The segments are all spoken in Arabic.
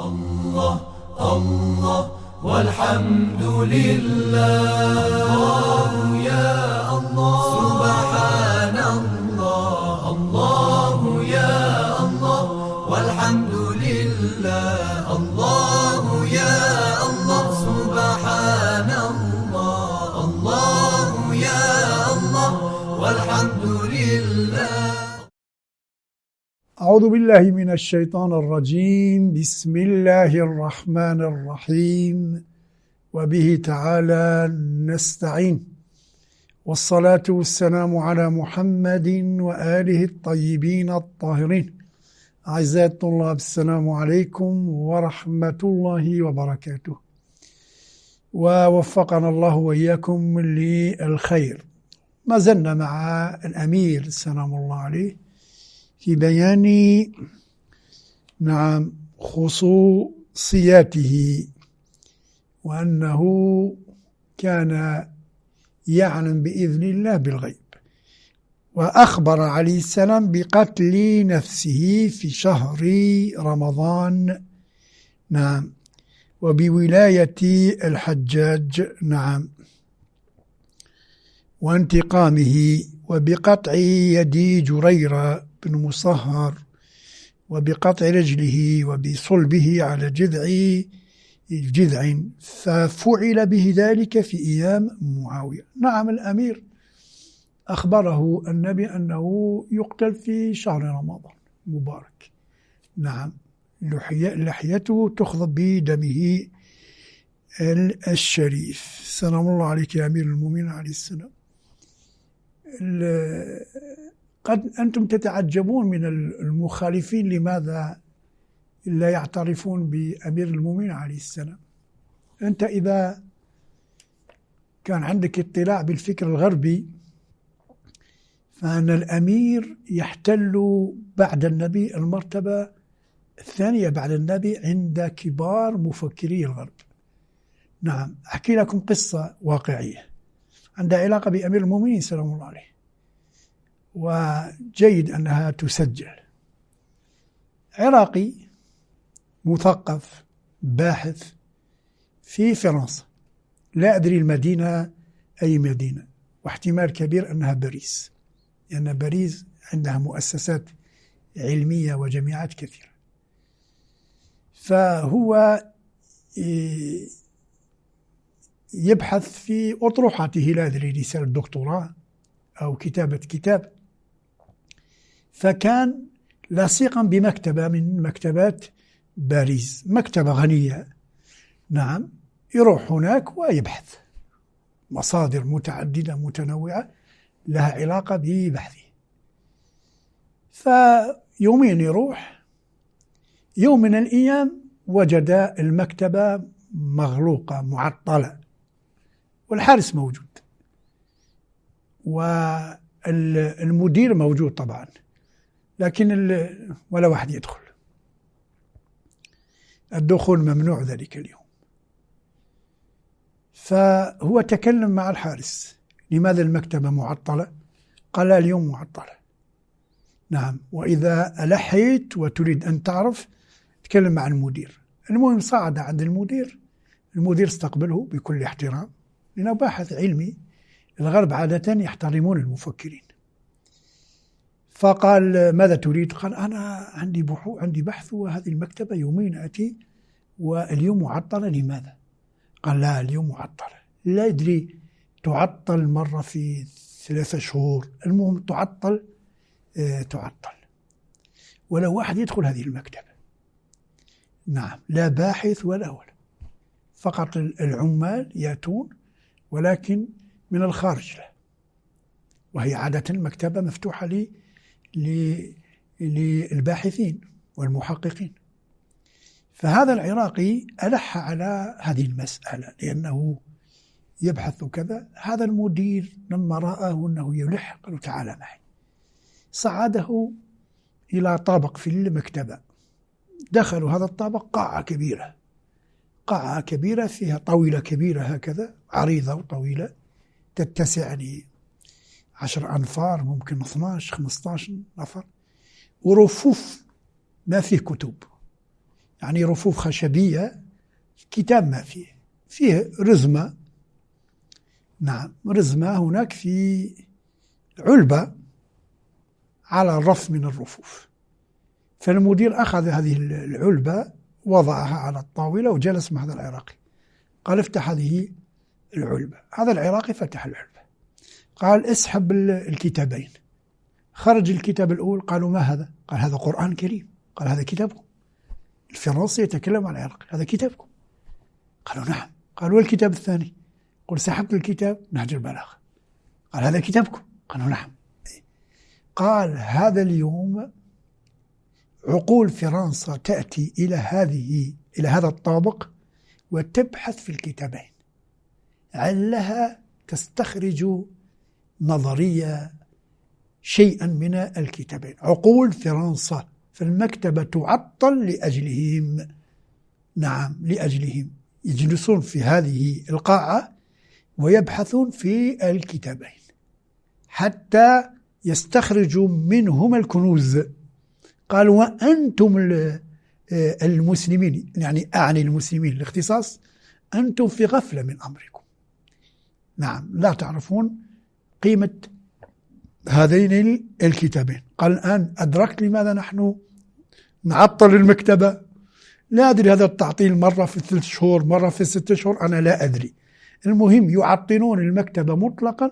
الله الله والحمد لله. الله يا الله سبحان الله. الله يا الله والحمد لله. الله يا الله سبحان الله. الله يا الله والحمد لله. أعوذ بالله من الشيطان الرجيم. بسم الله الرحمن الرحيم وبه تعالى نستعين، والصلاة والسلام على محمد وآله الطيبين الطاهرين. أعزائي الطلاب، السلام عليكم ورحمة الله وبركاته، ووفقنا الله وإياكم للخير. ما زلنا مع الأمير سلام الله عليه في بيان خصوصياته، وأنه كان يعلم بإذن الله بالغيب، وأخبر عليه السلام بقتل نفسه في شهر رمضان، وبولاية الحجاج، وانتقامه، وبقطع يد جريرة بن مصهر، وبقطع رجله، وبصلبه على جذع، ففعل به ذلك في أيام معاوية. الأمير أخبره النبي أنه يقتل في شهر رمضان مبارك. لحيته تخضب بدمه الشريف. سلام الله عليك يا أمير المؤمنين عليه السلام. قد أنتم تتعجبون من المخالفين لماذا لا يعترفون بأمير المؤمنين عليه السلام. أنت إذا كان عندك اطلاع بالفكر الغربي، فأن الأمير يحتل بعد النبي المرتبة الثانية بعد النبي عند كبار مفكري الغرب. أحكي لكم قصة واقعية عندها علاقة بأمير المؤمنين سلام الله عليه، وجيد أنها تسجل. عراقي مثقف باحث في فرنسا، لا أدري المدينة أي مدينة، واحتمال كبير أنها باريس، لأن باريس عندها مؤسسات علمية وجامعات كثيرة. فهو يبحث في أطروحاته، لا أدري رسالة دكتوراه أو كتابة كتاب، فكان لاصقا بمكتبة من مكتبات باريس، مكتبة غنية. يروح هناك ويبحث مصادر متعددة متنوعة لها علاقة ببحثه. فيومين يروح، يوم من الأيام وجد المكتبة مغلوقة معطلة، والحارس موجود، والمدير موجود طبعا، لكن ولا واحد يدخل. الدخول ممنوع ذلك اليوم. فهو تكلم مع الحارس: لماذا المكتبة معطلة؟ قال: اليوم معطلة. وإذا ألحيت وتريد أن تعرف تكلم مع المدير. المهم صعد عند المدير استقبله بكل احترام، لأنه باحث علمي. الغرب عادة يحترمون المفكرين. فقال: ماذا تريد؟ قال: أنا عندي بحث، وهذه المكتبة يومين أتي واليوم معطلة. لماذا؟ قال: لا، اليوم معطلة. لا يدري، تعطل مرة في 3 شهور، المهم تعطل. ولا واحد يدخل هذه المكتبة. لا باحث ولا فقط العمال يأتون، ولكن من الخارج له، وهي عادة مكتبة مفتوحة للباحثين والمحققين. فهذا العراقي ألح على هذه المسألة لأنه يبحث كذا. هذا المدير لما رآه أنه يلح قال: تعال معي. صعده إلى طابق في المكتبة. دخلوا هذا الطابق، قاعة كبيرة فيها طاولة كبيرة هكذا، عريضة وطويلة، تتسع 10 أنفار، ممكن 12 15 نفر، ورفوف ما فيه كتب، يعني رفوف خشبية، كتاب ما فيه رزمة. نعم، رزمة هناك في علبة على الرف من الرفوف. فالمدير أخذ هذه العلبة وضعها على الطاولة وجلس مع هذا العراقي، قال افتح هذه العلبة. هذا العراقي فتح العلبة، قال اسحب الكتابين. خرج الكتاب الأول، قالوا ما هذا؟ قال هذا قرآن كريم. قال هذا كتابكم؟ الفرنسي يتكلم عن العراقي، هذا كتابكم؟ قالوا نعم. قالوا والكتاب الثاني؟ قل سحبت الكتاب نهج البلاغة. قال هذا كتابكم؟ قالوا نعم. قال هذا اليوم عقول فرنسا تأتي إلى هذا الطابق وتبحث في الكتابين علها تستخرج نظرية شيئا من الكتابين. عقول فرنسا فالمكتبة تعطل لأجلهم. نعم، لأجلهم يجلسون في هذه القاعة ويبحثون في الكتابين حتى يستخرجوا منهما الكنوز. قال وأنتم المسلمين، يعني أعني المسلمين الاختصاص، أنتم في غفلة من أمركم. نعم، لا تعرفون قيمة هذين الكتابين. قال الآن أدركت لماذا نحن نعطل المكتبة. لا أدري هذا التعطيل مرة في 3 شهور مرة في 6 شهور، أنا لا أدري. المهم يعطلون المكتبة مطلقا.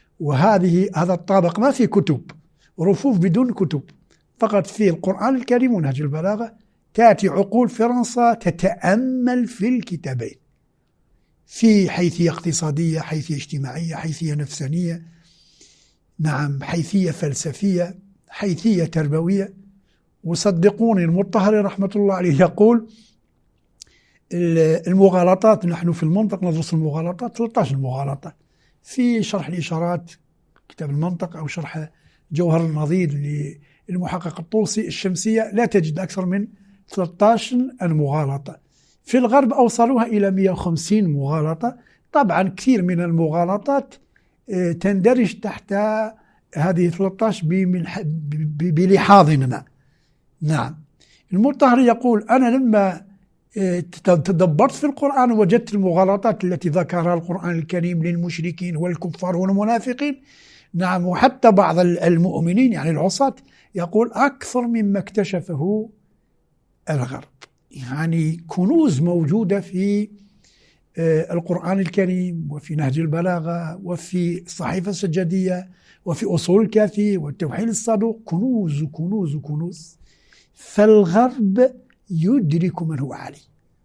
هذا الطابق ما في كتب، رفوف بدون كتب، فقط في القرآن الكريم ونهج البلاغة. تأتي عقول فرنسا تتأمل في الكتابين في حيثية اقتصادية، حيثية اجتماعية، حيثية نفسانية، نعم، حيثية فلسفية، حيثية تربوية. وصدقوني المطهري رحمة الله عليه يقول المغالطات، نحن في المنطق ندرس المغالطات 13 مغالطة في شرح الإشارات كتاب المنطق أو شرح جوهر النظير للمحقق الطوسي الشمسية، لا تجد أكثر من 13 المغالطة. في الغرب أوصلوها إلى 150 مغالطة. طبعا كثير من المغالطات تندرج تحت هذه 13 بلحاظنا. نعم، المطهري يقول أنا لما تدبرت في القرآن وجدت المغالطات التي ذكرها القرآن الكريم للمشركين والكفار والمنافقين، نعم، وحتى بعض المؤمنين يعني العصاة، يقول أكثر مما اكتشفه الغرب. يعني كنوز موجودة في القرآن الكريم وفي نهج البلاغة وفي الصحيفة السجادية وفي أصول الكافي والتوحيد الصادق، كنوز كنوز كنوز. فالغرب يدرك من هو علي،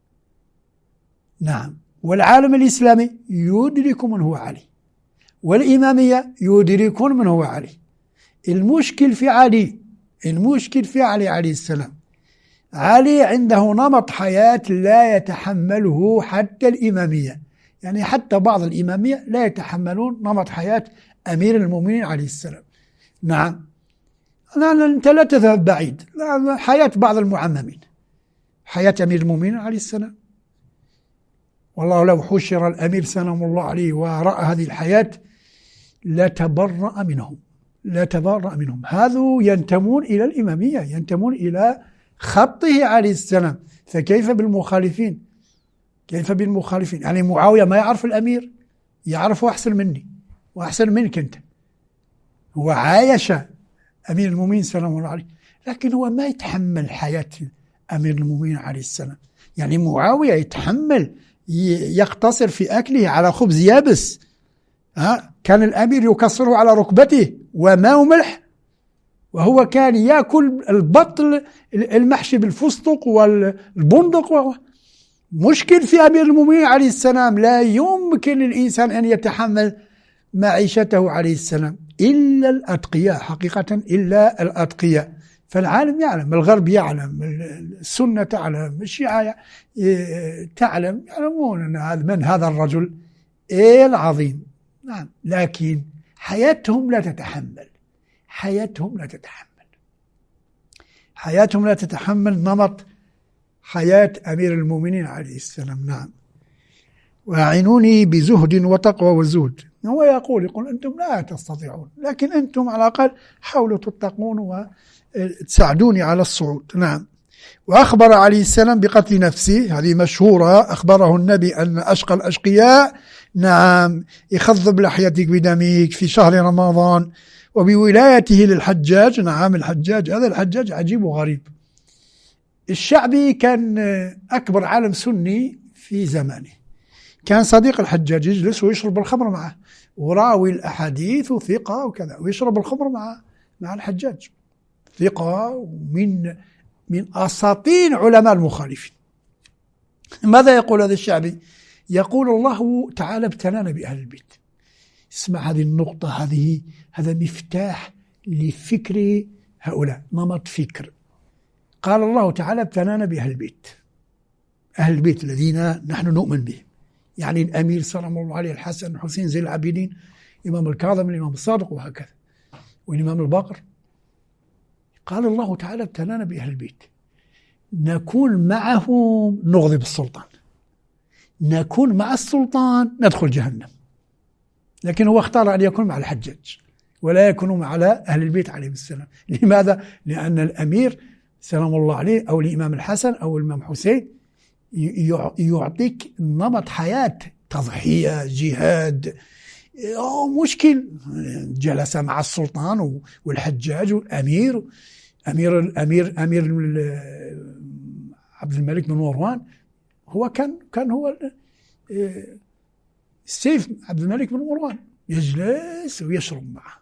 نعم، والعالم الإسلامي يدرك من هو علي، والإمامية يدركون من هو علي. المشكل في علي، المشكل في علي عليه السلام. علي عنده نمط حياة لا يتحمله حتى الإمامية، يعني حتى بعض الإمامية لا يتحملون نمط حياة أمير المؤمنين عليه السلام. نعم، أنت لا تذهب بعيد، حياة بعض المعممين، حياة أمير المؤمنين عليه السلام، والله لو حشر الأمير سلام الله عليه ورأى هذه الحياة لا تبرأ منهم، لا تبرأ منهم. هذو ينتمون إلى الإمامية، ينتمون إلى خطه عليه السلام. فكيف بالمخالفين؟ كيف بالمخالفين؟ يعني معاوية ما يعرف الأمير؟ يعرفه أحسن مني وأحسن منك أنت. هو عايش أمير المؤمنين سلام الله عليه، لكن هو ما يتحمل حياة أمير المؤمنين عليه السلام. يعني معاوية يتحمل، يقتصر في أكله على خبز يابس، كان الأمير يكسره على ركبته وماء وملح، وهو كان يأكل البطل المحشي بالفستق والبندق. مشكل في أمير المؤمنين عليه السلام، لا يمكن للإنسان أن يتحمل معيشته عليه السلام إلا الأتقياء، حقيقة إلا الأتقياء. فالعالم يعلم، الغرب يعلم، السنة تعلم، الشيعة تعلم، يعلمون من هذا الرجل العظيم. نعم، لكن حياتهم لا تتحمل، حياتهم لا تتحمل، حياتهم لا تتحمل نمط حياة أمير المؤمنين عليه السلام. نعم، وأعينوني بزهد وتقوى وزهد. هو يقول أنتم لا تستطيعون، لكن أنتم على الأقل حاولوا تتقون وتساعدوني على الصعود. نعم، وأخبر عليه السلام بقتل نفسه، هذه مشهورة، أخبره النبي أن أشقى الأشقياء نعم يخضب لحيتك بدمك في شهر رمضان، وبولايته للحجاج. نعم الحجاج، هذا الحجاج عجيب وغريب. الشعبي كان أكبر عالم سني في زمانه، كان صديق الحجاج، يجلس ويشرب الخمر معه، وراوي الأحاديث وثقة وكذا، ويشرب الخمر مع الحجاج، ثقة من أساطين علماء المخالفين. ماذا يقول هذا الشعبي؟ يقول الله تعالى ابتلانا بأهل البيت. اسمع هذه النقطة، هذا مفتاح لفكر هؤلاء، نمط فكر. قال الله تعالى ابتلانا بأهل البيت، أهل البيت الذين نحن نؤمن بهم، يعني الأمير سلام الله عليه، الحسن، الحسين، زين العابدين، الإمام الكاظم، الإمام الصادق، وهكذا، والإمام الباقر. قال الله تعالى ابتلانا بأهل البيت، نكون معهم نغضب السلطان، نكون مع السلطان ندخل جهنم. لكن هو اختار أن يكون مع الحجاج ولا يكون مع أهل البيت عليهم السلام. لماذا؟ لأن الأمير سلام الله عليه أو الإمام الحسن أو الإمام حسين يعطيك نمط حياة، تضحية، جهاد، مشكل. جلس مع السلطان والحجاج والأمير، أمير عبد الملك بن مروان، هو كان هو السيف عبد الملك بن مروان، يجلس ويشرب معه.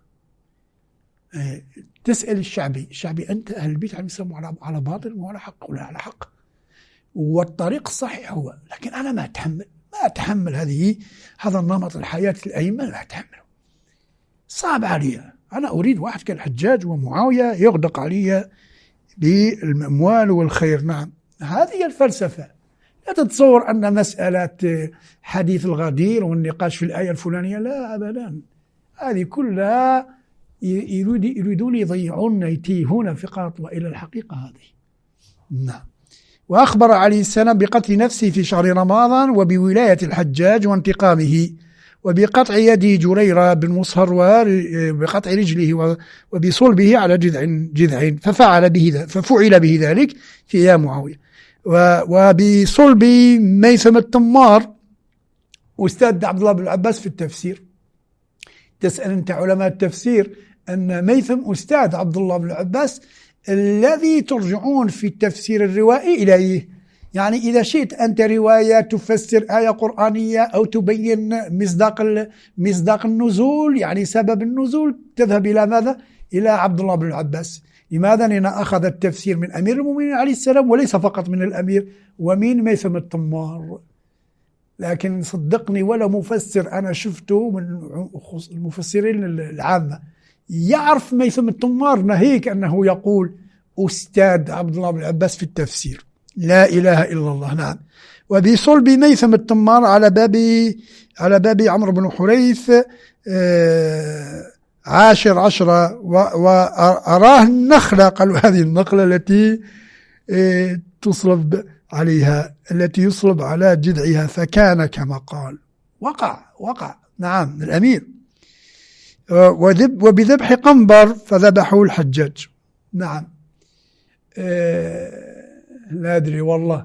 تسأل الشعبي أنت أهل البيت عليهم السلام على باطل وعلى حق ولا على حق؟ والطريق الصحيح هو، لكن أنا ما أتحمل هذا النمط الحياة الأئمة، لا أتحمله، صعب علي. أنا أريد واحد كالحجاج ومعاوية يغدق علي بالأموال والخير. نعم هذه الفلسفة. لا تتصور أن مسألة حديث الغدير والنقاش في الآية الفلانية، لا أبدا، هذه كلها يريدون يضيعون، يتيهون في خطوة إلى الحقيقة هذه. نعم. وأخبر عليه السلام بقتل نفسه في شهر رمضان، وبولاية الحجاج وانتقامه، وبقطع يد جريرة بن مصهر، وبقطع رجله، وبصلبه على جذع ففعل به ذلك في أيام معاوية، وبصلب ميثم التمار أستاذ عبد الله بن العباس في التفسير. تسأل أنت علماء التفسير أن ميثم أستاذ عبد الله بن العباس الذي ترجعون في التفسير الروائي إليه. يعني إذا شئت أنت رواية تفسر آية قرآنية أو تبين مصداق النزول، يعني سبب النزول، تذهب إلى ماذا؟ إلى عبد الله بن العباس. لماذا؟ لأن أخذ التفسير من أمير المؤمنين عليه السلام، وليس فقط من الأمير ومن ميثم التمار. لكن صدقني، ولا مفسر أنا شفته من المفسرين العامة يعرف ميثم التمار، ناهيك أنه يقول أستاذ عبد الله بن العباس في التفسير. لا إله إلا الله. نعم. وبصلب ميثم التمار على باب عمرو بن حريث 10 وأراه النخلة، قالوا هذه النخلة التي تصلب عليها، التي يصلب على جذعها، فكان كما قال. وقع. نعم الأمير. وبذبح قنبر فذبحه الحجاج. نعم. لا أدري والله،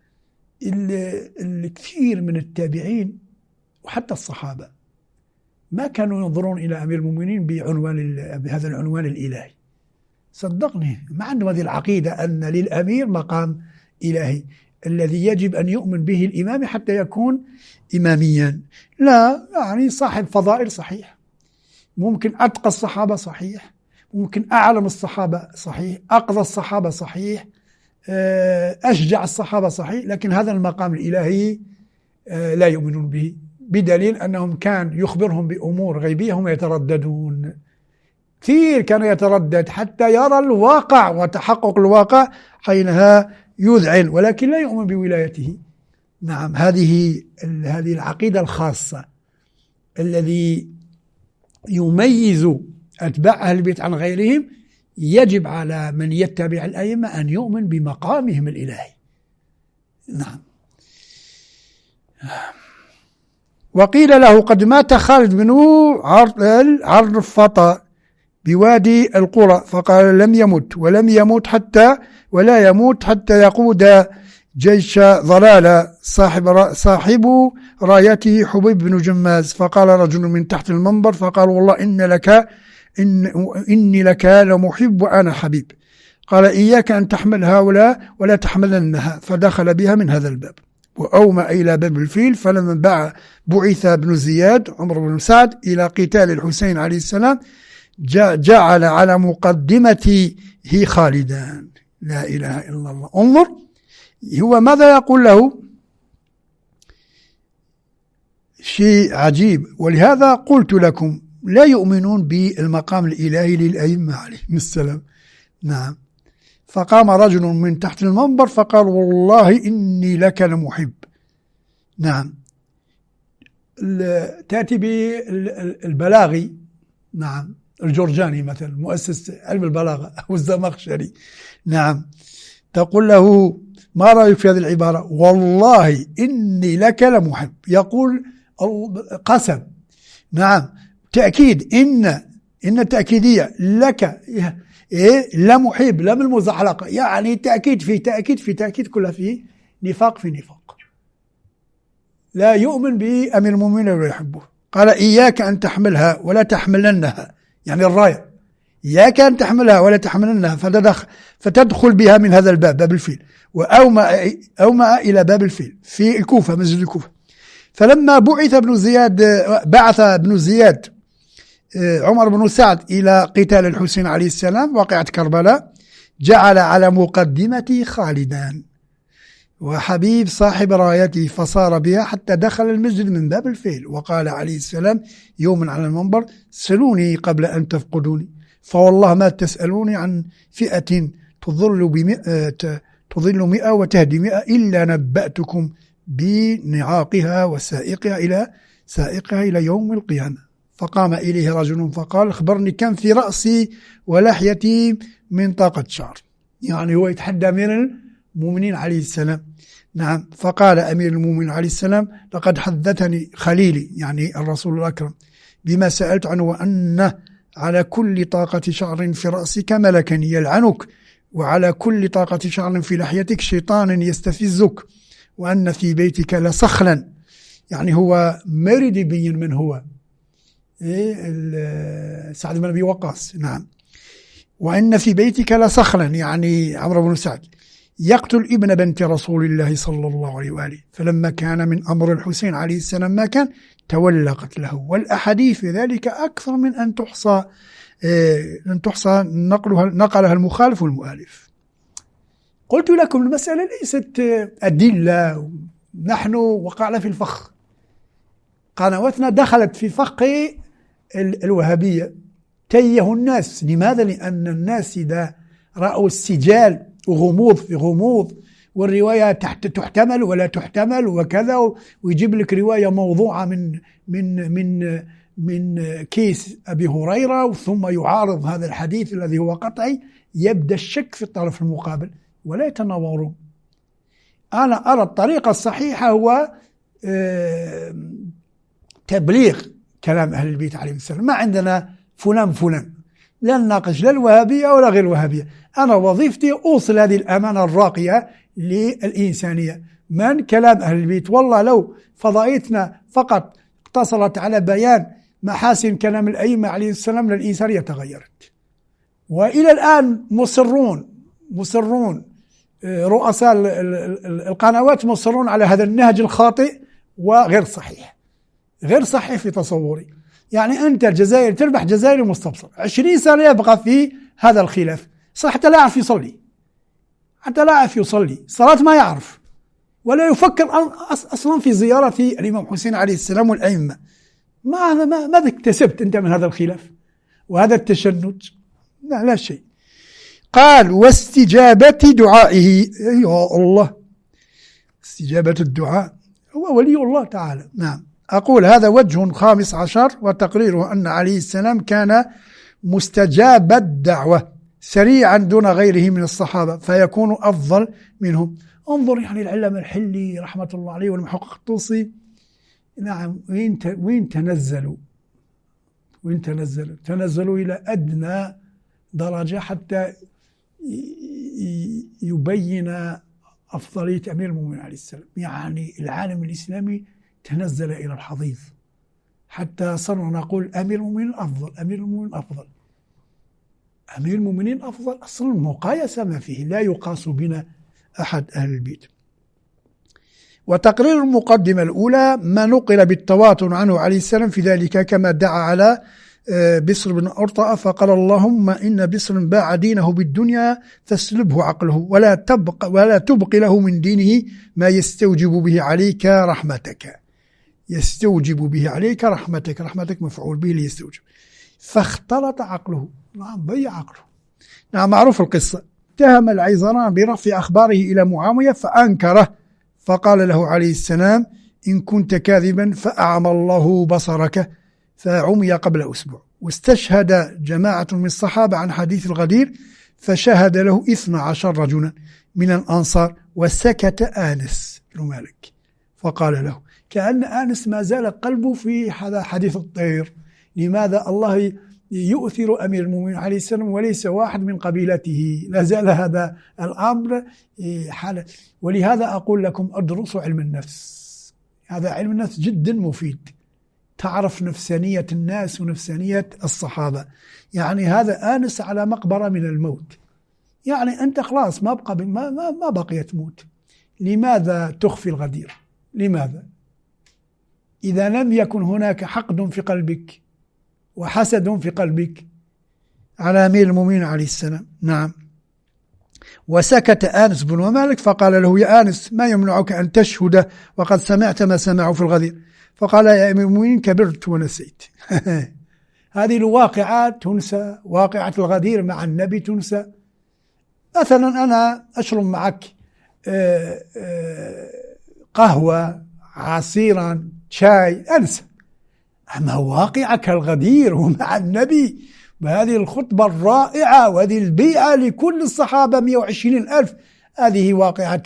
الكثير من التابعين وحتى الصحابة ما كانوا ينظرون إلى أمير المؤمنين بهذا العنوان الإلهي. صدقني، ما عندهم هذه العقيدة أن للأمير مقام إلهي الذي يجب أن يؤمن به الإمام حتى يكون إماميا. لا، يعني صاحب فضائل صحيح، ممكن أتقى الصحابة صحيح، ممكن أعلم الصحابة صحيح، أقضى الصحابة صحيح، أشجع الصحابة صحيح، لكن هذا المقام الإلهي لا يؤمنون به، بدليل أنهم كان يخبرهم بأمور غيبية هم يترددون. كثير كان يتردد حتى يرى الواقع وتحقق الواقع، حينها يذعن، ولكن لا يؤمن بولايته. نعم، هذه العقيدة الخاصة الذي يميز أتباع أهل البيت عن غيرهم. يجب على من يتبع الأئمة أن يؤمن بمقامهم الإلهي. نعم. وقيل له قد مات خالد بن عرفطة بوادي القرى، فقال لم يمت ولا يموت حتى يقود جيش ضلالة صاحب رايته حبيب بن جماز. فقال رجل من تحت المنبر فقال والله إني لك لمحب وأنا حبيب. قال إياك أن تحمل هؤلاء ولا تحملنها، فدخل بها من هذا الباب وأومأ إلى باب الفيل. فلما بعث ابن زياد عمر بن سعد إلى قتال الحسين عليه السلام جعل على مقدمته خالدا. لا إله إلا الله. انظر هو ماذا يقول له، شيء عجيب. ولهذا قلت لكم لا يؤمنون بالمقام الإلهي للأئمة عليهم السلام. نعم. فقام رجل من تحت المنبر فقال والله إني لك لمحب. نعم. تأتي بالبلاغي، نعم، الجرجاني مثلا مؤسس علم البلاغة أو الزمخشري، نعم، تقول له ما رأيك في هذه العبارة؟ والله إني لك لمحب. يقول قسم، نعم، تأكيد، إن تأكيدية لك لا محب، لا من المزحلقة، يعني تأكيد في تأكيد في تأكيد، كلها في نفاق في نفاق. لا يؤمن بأمير المؤمنين ولا يحبه. قال إياك أن تحملها ولا تحملنها، يعني الراية، إياك أن تحملها ولا تحملنها فتدخل بها من هذا الباب، باب الفيل. وأومأ إلى باب الفيل في الكوفة، مسجد الكوفة. فلما بعث ابن زياد عمر بن سعد إلى قتال الحسين عليه السلام واقعة كربلاء، جعل على مقدمته خالدا وحبيب صاحب رايته، فصار بها حتى دخل المسجد من باب الفيل. وقال عليه السلام يوما على المنبر سلوني قبل أن تفقدوني، فوالله ما تسألوني عن فئة تضل 100 وتهدي 100 إلا نبأتكم بنعاقها وسائقها إلى يوم القيامة. فقام إليه رجل فقال اخبرني كم في رأسي ولحيتي من طاقة شعر، يعني هو يتحدى أمير المؤمنين عليه السلام. نعم. فقال أمير المؤمنين عليه السلام لقد حدثني خليلي، يعني الرسول الأكرم، بما سألت عنه، وأن على كل طاقة شعر في رأسك ملكا يلعنك، وعلى كل طاقة شعر في لحيتك شيطان يستفزك، وأن في بيتك لصخلا، يعني هو مريد يبين من هو سعد بن أبي وقاص. نعم. وأن في بيتك لصخلا، يعني عمرو بن سعد، يقتل ابن بنت رسول الله صلى الله عليه وآله. فلما كان من أمر الحسين عليه السلام ما كان تولى قتله، والأحاديث في ذلك أكثر من أن تحصى نقلها المخالف والمؤلف. قلت لكم المسألة ليست أدلة، نحن وقعنا في الفخ، قنواتنا دخلت في فخ الوهابية، تيه الناس. لماذا؟ لأن الناس إذا رأوا السجال وغموض في غموض، والرواية تحتمل ولا تحتمل وكذا، ويجيب لك رواية موضوعة من كيس أبي هريرة، ثم يعارض هذا الحديث الذي هو قطعي، يبدأ الشك في الطرف المقابل ولا يتناورون. أنا أرى الطريقة الصحيحة هو تبليغ كلام أهل البيت عليهم السلام. ما عندنا فلان، لا نناقش لا الوهابية ولا غير الوهابية. أنا وظيفتي أوصل هذه الأمانة الراقية للإنسانية من كلام أهل البيت. والله لو فضائيتنا فقط اقتصرت على بيان محاسن كلام الأئمة عليه السلام للإنسانية تغيرت. وإلى الآن مصرون رؤساء القنوات مصرون على هذا النهج الخاطئ وغير صحيح، غير صحيح في تصوري. يعني أنت الجزائر تربح جزائري مستبصر 20 سنة يبقى في هذا الخلاف، صح، حتى لا يعرف يصلي، صلاة ما يعرف، ولا يفكر أصلا في زيارة الإمام حسين عليه السلام والأئمة. ماذا اكتسبت أنت من هذا الخلاف وهذا التشنج؟ لا شيء. قال واستجابة دعائه، يا الله، استجابة الدعاء، هو ولي الله تعالى. نعم. أقول هذا وجه 15 وتقريره أن عليه السلام كان مستجاب الدعوة سريعا دون غيره من الصحابة فيكون أفضل منهم. انظر يعني العلامة الحلي رحمة الله عليه والمحقق الطوسي، نعم، وين تنزلوا وإن تنزلوا إلى أدنى درجة حتى يبين أفضلية أمير المؤمنين عليه السلام. يعني العالم الإسلامي تنزل إلى الحضيض حتى صرنا نقول أمير المؤمنين أفضل، أمير المؤمنين أفضل، أمير المؤمنين أفضل. أصلا المقايسة ما فيه، لا يقاس بنا أحد أهل البيت. وتقرير المقدمة الأولى ما نقل بالتواتر عنه عليه السلام في ذلك، كما دعا على بسر بن أرطأ فقال اللهم إن بسر باع دينه بالدنيا فاسلبه عقله ولا تبق له من دينه ما يستوجب به عليك رحمتك. يستوجب به عليك رحمتك، رحمتك مفعول به ليستوجب. فاختلط عقله، نعم بيع عقله. نعم معروف القصة. اتهم العيزران برفع أخباره إلى معاوية فأنكره، فقال له عليه السلام إن كنت كاذبا فأعمى الله بصرك، فعمي قبل أسبوع. واستشهد جماعة من الصحابة عن حديث الغدير، فشهد له 12 رجلا من الأنصار، وسكت آنس بن مالك فقال له، كأن آنس ما زال قلبه في هذا حديث الطير. لماذا الله يؤثر أمير المؤمنين عليه السلام وليس واحد من قبيلته؟ لا زال هذا الأمر حالة. ولهذا أقول لكم أدرسوا علم النفس، هذا علم النفس جدا مفيد، تعرف نفسانية الناس ونفسانية الصحابة. يعني هذا آنس على مقبرة من الموت، يعني أنت خلاص ما بقيت موت، لماذا تخفي الغدير؟ لماذا؟ إذا لم يكن هناك حقد في قلبك وحسد في قلبك على أمير المؤمنين عليه السلام. نعم. وسكت آنس بن مالك فقال له يا آنس ما يمنعك أن تشهد وقد سمعت ما سمعوا في الغدير؟ فقال يا أمير المؤمنين كبرت ونسيت. هذه الواقعات تنسى، واقعة الغدير مع النبي تنسى. مثلا أنا أشرب معك قهوة، عصيرا، شاي، أنسى. أما واقعك الغدير ومع النبي وهذه الخطبة الرائعة وهذه البيعة لكل الصحابة 120,000، هذه واقعة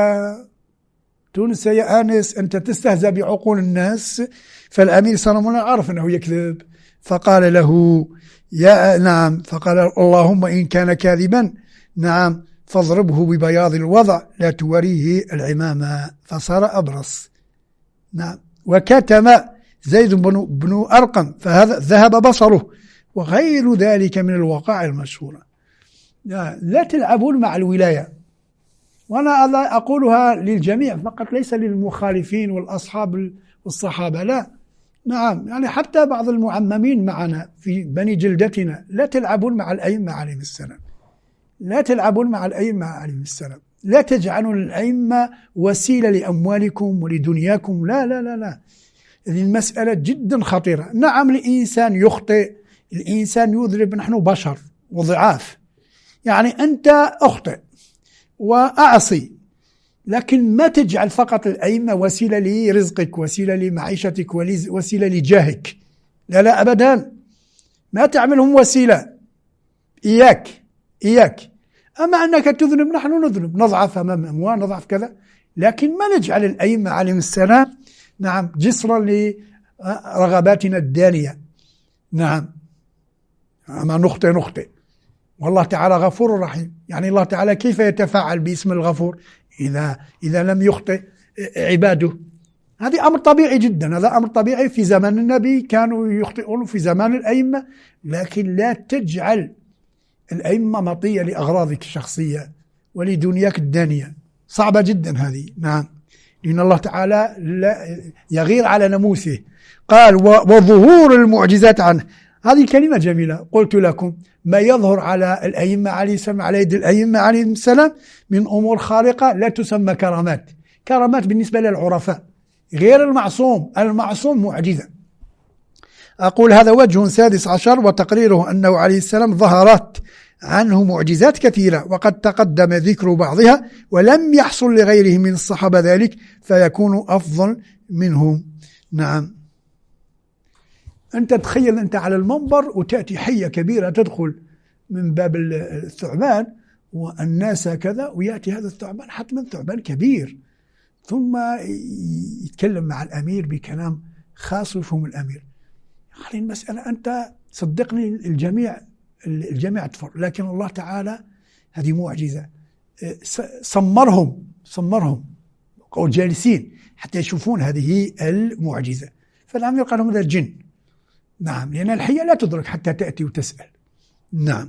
تنسى يا آنس. أنت تستهزأ بعقول الناس. فالأمير صلى الله عليه وسلم عرف أنه يكذب، فقال له نعم، فقال اللهم إن كان كاذبا نعم فاضربه ببياض الوضع لا توريه العمامة، فصار أبرص. نعم. وكتم زيد بن أرقم فهذا ذهب بصره، وغير ذلك من الوقائع المشهورة. لا تلعبون مع الولاية، وأنا أقولها للجميع فقط، ليس للمخالفين والأصحاب والصحابة، لا. نعم، يعني حتى بعض المعممين معنا في بني جلدتنا، لا تلعبون مع الأئمة عليهم السلام، لا تلعبون مع الأئمة عليهم السلام، لا تجعلوا الأئمة وسيلة لأموالكم ولدنياكم، لا لا لا لا. هذه المسألة جدا خطيرة. نعم الإنسان يخطئ، الإنسان يذنب، نحن بشر وضعاف، يعني أنت أخطئ وأعصي، لكن ما تجعل فقط الأئمة وسيلة لرزقك، وسيلة لمعيشتك، وسيلة لجاهك، لا لا أبدا، ما تعملهم وسيلة. إياك. أما أنك تذنب، نحن نذنب، نضعف أمام أموال، نضعف كذا، لكن ما نجعل الأئمة عليهم السلام نعم جسرا لرغباتنا الدانية. نعم. أما نخطئ، والله تعالى غفور رحيم. يعني الله تعالى كيف يتفاعل باسم الغفور إذا لم يخطئ عباده؟ هذا أمر طبيعي جدا، هذا أمر طبيعي في زمان النبي كانوا يخطئون، في زمان الأئمة، لكن لا تجعل الأئمة مطية لأغراضك الشخصية ولدنياك الدانية، صعبة جدا هذه. نعم، لأن الله تعالى لا يغير على نموسه. قال وظهور المعجزات عنه، هذه كلمة جميلة. قلت لكم ما يظهر على الأئمة عليه السلام، على يد الأئمة عليهم السلام من أمور خارقة لا تسمى كرامات. كرامات بالنسبة للعرفاء، غير المعصوم معجزة. أقول هذا وجه 16، وتقريره أنه عليه السلام ظهرت عنه معجزات كثيرة، وقد تقدم ذكر بعضها، ولم يحصل لغيره من الصحابة ذلك فيكون أفضل منهم. نعم. أنت تخيل أنت على المنبر وتأتي حية كبيرة تدخل من باب الثعبان والناس كذا، ويأتي هذا الثعبان حتما ثعبان كبير، ثم يتكلم مع الأمير بكلام خاص يفهم الأمير. خلي المسألة أنت صدقني الجميع تفر، لكن الله تعالى هذه معجزة صمرهم أو جالسين حتى يشوفون هذه المعجزة. فالعام يقال لهم هذا الجن. نعم، لأن الحية لا تدرك حتى تأتي وتسأل. نعم.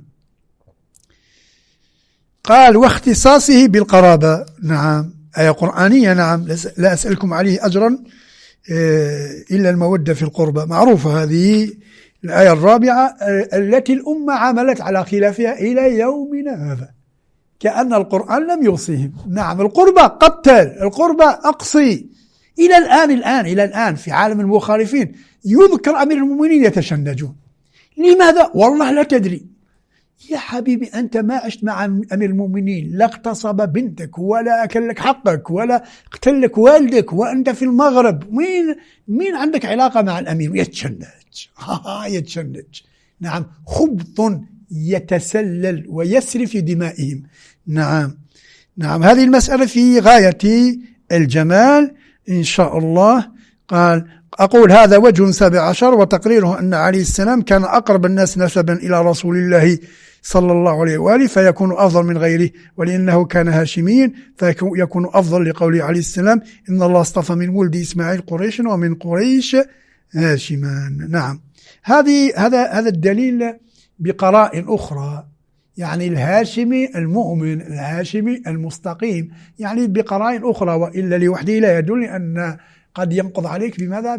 قال واختصاصه بالقرابة. نعم، آية قرآنية. نعم، لا أسألكم عليه أجرا إلا المودة في القربى، معروفة هذه الآية الرابعة التي الأمة عملت على خلافها إلى يومنا هذا، كأن القرآن لم يوصيهم. نعم، القربى قتل، القربى أقصي. إلى الآن في عالم المخالفين يذكر أمير المؤمنين يتشنجون. لماذا؟ والله لا تدري يا حبيبي، أنت ما عشت مع أمير المؤمنين، لا اغتصب بنتك ولا أكل لك حقك ولا قتل لك والدك وأنت في المغرب، مين عندك علاقة مع الأمير؟ يتشنج. نعم، خبط يتسلل ويسري في دمائهم. نعم، هذه المسألة في غاية الجمال إن شاء الله. قال أقول هذا وجه 17 وتقريره أن عليه السلام كان أقرب الناس نسبا إلى رسول الله صلى الله عليه وآله فيكون أفضل من غيره، ولأنه كان هاشميا فيكون أفضل لقوله عليه السلام إن الله اصطفى من ولد إسماعيل قريش ومن قريش هاشمان. نعم، هذا الدليل بقرائن أخرى، يعني الهاشمي المؤمن، الهاشمي المستقيم، يعني بقرائن أخرى، وإلا لوحده لا يدل أن قد ينقض عليك بماذا؟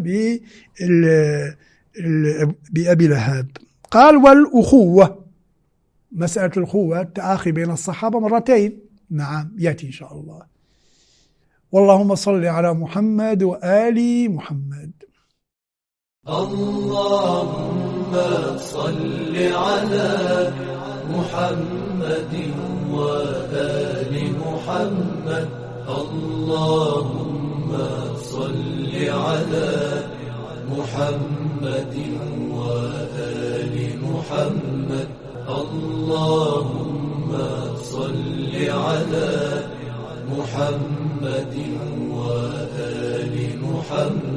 بأبي لهب. قال والأخوة، مسألة الأخوة التآخي بين الصحابة مرتين. نعم، يأتي إن شاء الله. واللهم صل على محمد وآل محمد. اللهم صل على محمد وآل محمد. اللهم صل على محمد وآل محمد. اللهم صل على محمد وآل محمد.